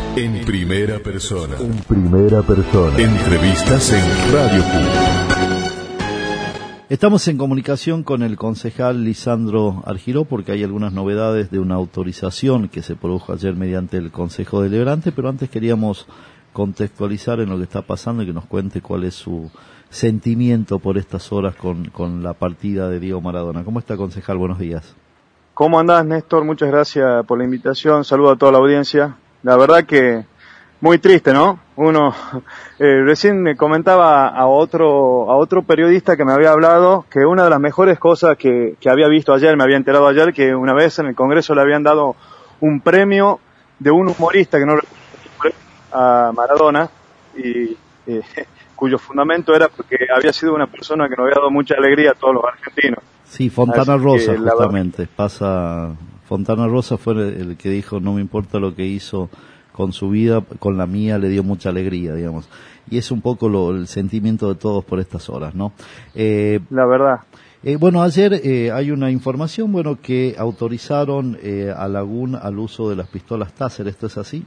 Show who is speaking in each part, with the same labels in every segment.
Speaker 1: En primera persona.
Speaker 2: En primera persona.
Speaker 1: Entrevistas en Radio Q.
Speaker 3: Estamos en comunicación con el concejal Lisandro Argiró porque hay algunas novedades de una autorización que se produjo ayer mediante el Consejo Deliberante, pero antes queríamos contextualizar en lo que está pasando y que nos cuente cuál es su sentimiento por estas horas con la partida de Diego Maradona. ¿Cómo está, concejal? Buenos días.
Speaker 4: ¿Cómo andás, Néstor? Muchas gracias por la invitación. Saludo a toda la audiencia. La verdad que muy triste, ¿no? Uno recién me comentaba a otro periodista que me había hablado que una de las mejores cosas que había visto ayer, me había enterado ayer, que una vez en el Congreso le habían dado un premio de un humorista que no a Maradona y cuyo fundamento era porque había sido una persona que nos había dado mucha alegría a todos los argentinos.
Speaker 3: Sí, Fontana Rosa, justamente. Fontana Rosa fue el que dijo, no me importa lo que hizo con su vida, con la mía le dio mucha alegría, digamos. Y es un poco el sentimiento de todos por estas horas, ¿no?
Speaker 4: La verdad.
Speaker 3: Bueno, ayer hay una información, que autorizaron a Lagún al uso de las pistolas Taser. ¿Esto es así?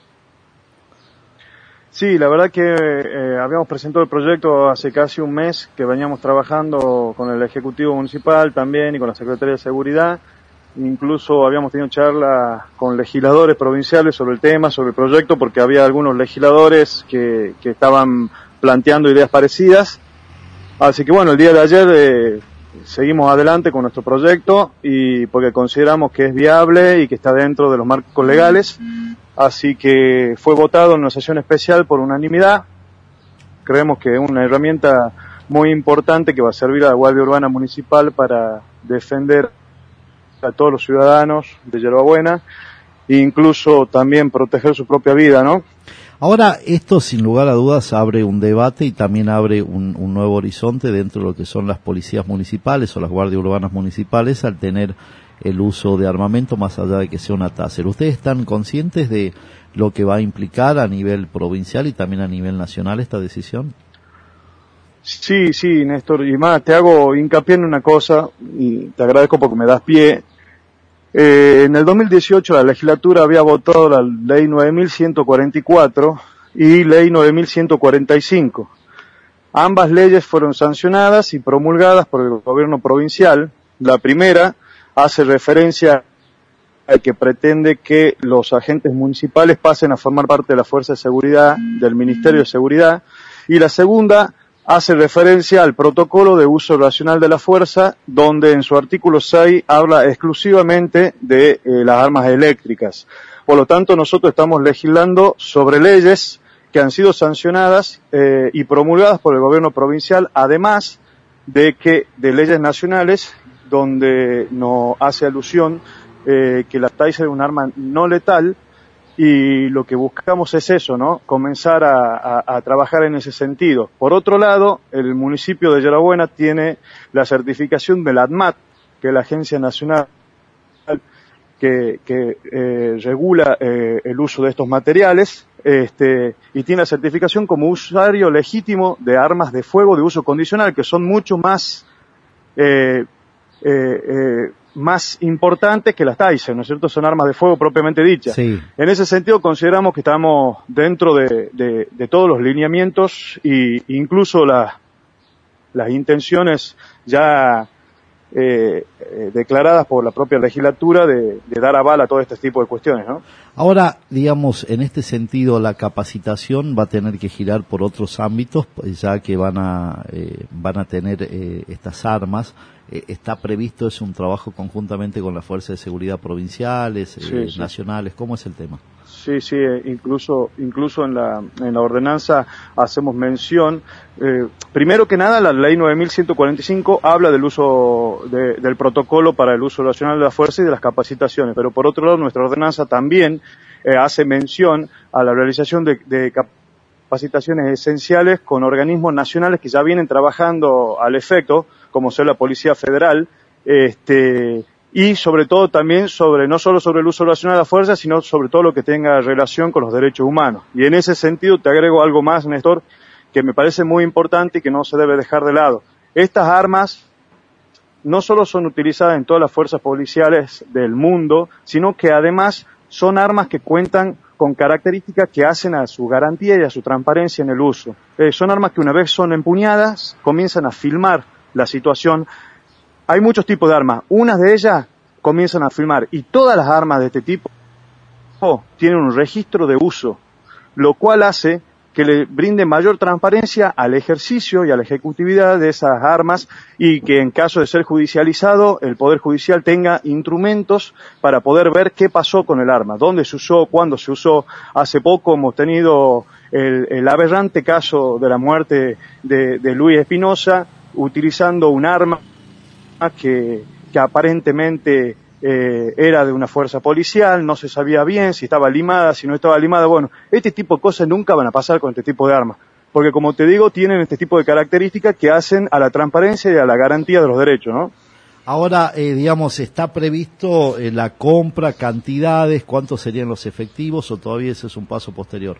Speaker 4: Sí, la verdad que habíamos presentado el proyecto hace casi un mes, que veníamos trabajando con el Ejecutivo Municipal también y con la Secretaría de Seguridad. Incluso habíamos tenido charlas con legisladores provinciales sobre el tema, sobre el proyecto, porque había algunos legisladores que estaban planteando ideas parecidas. Así que bueno, el día de ayer seguimos adelante con nuestro proyecto y porque consideramos que es viable y que está dentro de los marcos legales. Así que fue votado en una sesión especial por unanimidad. Creemos que es una herramienta muy importante que va a servir a la Guardia Urbana Municipal para defender a todos los ciudadanos de Yerba Buena e incluso también proteger su propia vida, ¿no?
Speaker 3: Ahora, esto sin lugar a dudas abre un debate y también abre un nuevo horizonte dentro de lo que son las policías municipales o las guardias urbanas municipales al tener el uso de armamento más allá de que sea una Taser. ¿Ustedes están conscientes de lo que va a implicar a nivel provincial y también a nivel nacional esta decisión?
Speaker 4: Sí, Néstor, y más, te hago hincapié en una cosa, y te agradezco porque me das pie. En el 2018 la legislatura había votado la ley 9144 y ley 9145. Ambas leyes fueron sancionadas y promulgadas por el gobierno provincial. La primera hace referencia a que pretende que los agentes municipales pasen a formar parte de la Fuerza de Seguridad del Ministerio de Seguridad, y la segunda hace referencia al protocolo de uso racional de la fuerza, donde en su artículo 6 habla exclusivamente de las armas eléctricas. Por lo tanto, nosotros estamos legislando sobre leyes que han sido sancionadas y promulgadas por el gobierno provincial, además de leyes nacionales donde nos hace alusión que la Taser es un arma no letal. Y lo que buscamos es eso, ¿no? Comenzar a trabajar en ese sentido. Por otro lado, el municipio de Yerba Buena tiene la certificación de la ADMAT, que es la Agencia Nacional que regula el uso de estos materiales, y tiene la certificación como usuario legítimo de armas de fuego de uso condicional, que son mucho más importantes que las Taser, ¿no es cierto? Son armas de fuego propiamente dichas.
Speaker 3: Sí.
Speaker 4: En ese sentido consideramos que estamos dentro de todos los lineamientos e incluso las intenciones ya declaradas por la propia legislatura de dar aval a todo este tipo de cuestiones, ¿no?
Speaker 3: Ahora, digamos, en este sentido, la capacitación va a tener que girar por otros ámbitos, ya que van a tener estas armas. ¿Está previsto, es un trabajo conjuntamente con las fuerzas de seguridad provinciales, nacionales? ¿Cómo es el tema?
Speaker 4: Sí, incluso en la ordenanza hacemos mención. Primero que nada, la ley 9145 habla del uso del protocolo para el uso racional de la fuerza y de las capacitaciones, pero por otro lado nuestra ordenanza también hace mención a la realización de capacitaciones esenciales con organismos nacionales que ya vienen trabajando al efecto, como sea la Policía Federal, y sobre todo también no solo sobre el uso racional de la fuerza, sino sobre todo lo que tenga relación con los derechos humanos. Y en ese sentido te agrego algo más, Néstor, que me parece muy importante y que no se debe dejar de lado. Estas armas no solo son utilizadas en todas las fuerzas policiales del mundo, sino que además son armas que cuentan con características que hacen a su garantía y a su transparencia en el uso. Son armas que una vez son empuñadas, comienzan a filmar la situación. Hay muchos tipos de armas, unas de ellas comienzan a filmar, y todas las armas de este tipo tienen un registro de uso, lo cual hace que le brinde mayor transparencia al ejercicio y a la ejecutividad de esas armas, y que en caso de ser judicializado, el Poder Judicial tenga instrumentos para poder ver qué pasó con el arma, dónde se usó, cuándo se usó. Hace poco hemos tenido el aberrante caso de la muerte de Luis Espinosa, utilizando un arma que aparentemente era de una fuerza policial, no se sabía bien si estaba limada, si no estaba limada. Bueno, este tipo de cosas nunca van a pasar con este tipo de armas, porque como te digo, tienen este tipo de características que hacen a la transparencia y a la garantía de los derechos, ¿no?
Speaker 3: Ahora, digamos, ¿está previsto la compra, cantidades, cuántos serían los efectivos, o todavía ese es un paso posterior?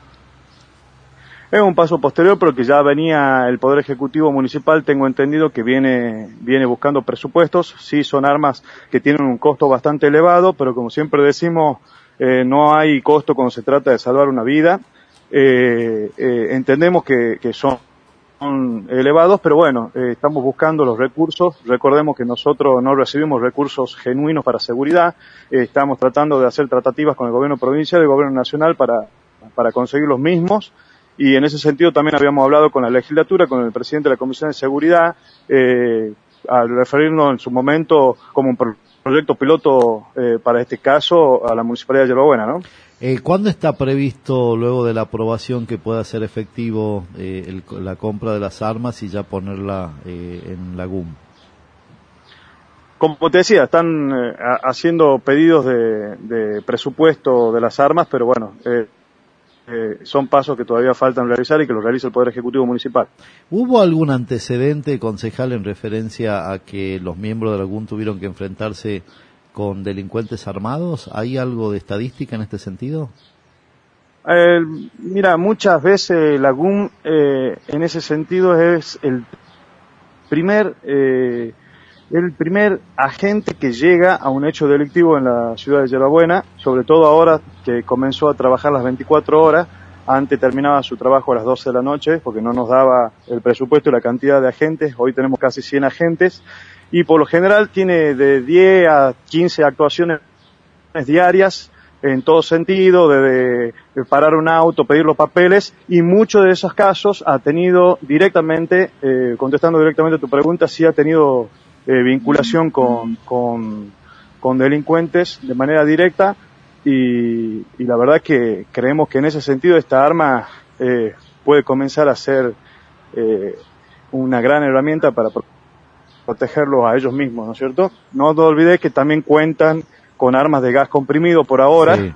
Speaker 4: Es un paso posterior, porque ya venía el Poder Ejecutivo Municipal, tengo entendido que viene buscando presupuestos. Sí, son armas que tienen un costo bastante elevado, pero como siempre decimos, no hay costo cuando se trata de salvar una vida. Entendemos que son elevados, pero bueno, estamos buscando los recursos. Recordemos que nosotros no recibimos recursos genuinos para seguridad. Estamos tratando de hacer tratativas con el gobierno provincial y el gobierno nacional para conseguir los mismos. Y en ese sentido también habíamos hablado con la legislatura, con el presidente de la Comisión de Seguridad, al referirnos en su momento como un proyecto piloto para este caso a la Municipalidad de Yerba ¿no?
Speaker 3: ¿Cuándo está previsto, luego de la aprobación, que pueda ser efectivo la compra de las armas y ya ponerla en la GUM?
Speaker 4: Como te decía, están haciendo pedidos de presupuesto de las armas, pero bueno, son pasos que todavía faltan realizar y que los realiza el Poder Ejecutivo Municipal.
Speaker 3: ¿Hubo algún antecedente, concejal, en referencia a que los miembros de la GUM tuvieron que enfrentarse con delincuentes armados? ¿Hay algo de estadística en este sentido?
Speaker 4: Mira, muchas veces la GUM en ese sentido es el primer agente que llega a un hecho delictivo en la ciudad de Yerba Buena, sobre todo ahora que comenzó a trabajar las 24 horas, antes terminaba su trabajo a las 12 de la noche, porque no nos daba el presupuesto y la cantidad de agentes. Hoy tenemos casi 100 agentes, y por lo general tiene de 10 a 15 actuaciones diarias, en todo sentido, de parar un auto, pedir los papeles, y muchos de esos casos ha tenido directamente, contestando directamente a tu pregunta, sí ha tenido vinculación con delincuentes de manera directa, y la verdad que creemos que en ese sentido esta arma puede comenzar a ser una gran herramienta para protegerlos a ellos mismos, ¿no es cierto? No te olvides que también cuentan con armas de gas comprimido por ahora, sí.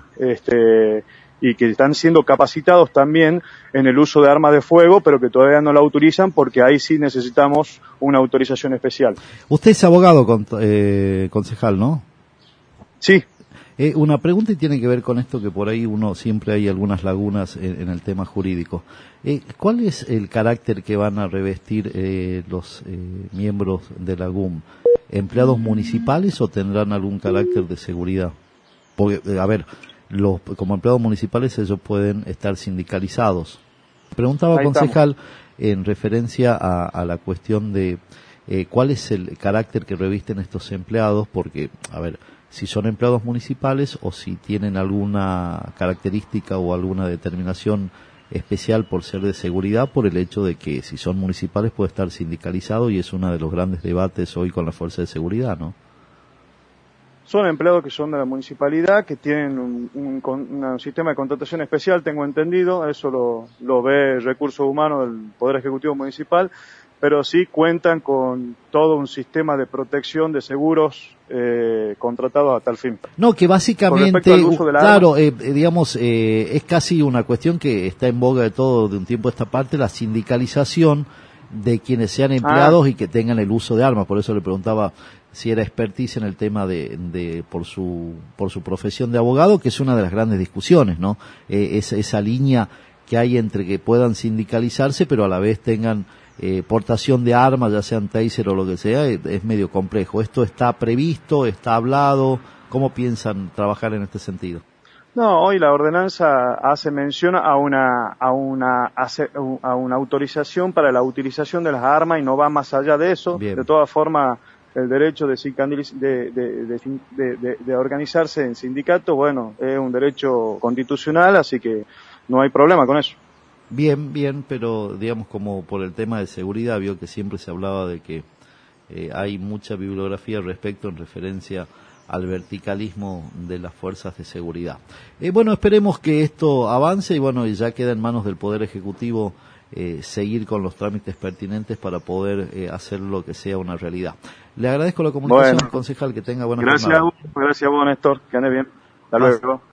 Speaker 4: Y que están siendo capacitados también en el uso de armas de fuego, pero que todavía no la autorizan, porque ahí sí necesitamos una autorización especial.
Speaker 3: Usted es abogado, concejal, ¿no?
Speaker 4: Sí.
Speaker 3: Una pregunta, y tiene que ver con esto, que por ahí siempre hay algunas lagunas en el tema jurídico. ¿Cuál es el carácter que van a revestir los miembros de la GUM? ¿Empleados municipales o tendrán algún carácter de seguridad? Porque, a ver, como empleados municipales ellos pueden estar sindicalizados. Preguntaba, concejal, en referencia a la cuestión de cuál es el carácter que revisten estos empleados, porque, a ver, si son empleados municipales o si tienen alguna característica o alguna determinación especial por ser de seguridad, por el hecho de que si son municipales puede estar sindicalizado, y es uno de los grandes debates hoy con la fuerza de seguridad, ¿no?
Speaker 4: Son empleados que son de la municipalidad, que tienen un sistema de contratación especial, tengo entendido, eso lo ve Recursos Humanos del Poder Ejecutivo Municipal, pero sí cuentan con todo un sistema de protección de seguros contratados a tal fin.
Speaker 3: No, que básicamente, claro, digamos, es casi una cuestión que está en boga de todo de un tiempo a esta parte, la sindicalización de quienes sean empleados y que tengan el uso de armas. Por eso le preguntaba si era expertise en el tema por su profesión de abogado, que es una de las grandes discusiones, ¿no? Esa línea que hay entre que puedan sindicalizarse, pero a la vez tengan portación de armas, ya sean taser o lo que sea, es medio complejo. ¿Esto está previsto, está hablado? ¿Cómo piensan trabajar en este sentido?
Speaker 4: No, hoy la ordenanza hace mención a una autorización para la utilización de las armas y no va más allá de eso.
Speaker 3: Bien.
Speaker 4: De todas formas, el derecho de organizarse en sindicato, bueno, es un derecho constitucional, así que no hay problema con eso.
Speaker 3: Bien, bien, pero digamos como por el tema de seguridad, vio que siempre se hablaba de que hay mucha bibliografía al respecto en referencia al verticalismo de las fuerzas de seguridad. Bueno, esperemos que esto avance y bueno, ya queda en manos del Poder Ejecutivo seguir con los trámites pertinentes para poder hacer lo que sea una realidad. Le agradezco la comunicación,
Speaker 4: Bueno,
Speaker 3: concejal, que tenga buena
Speaker 4: gracias
Speaker 3: jornada.
Speaker 4: Gracias a vos, Néstor, que ande bien. Hasta luego.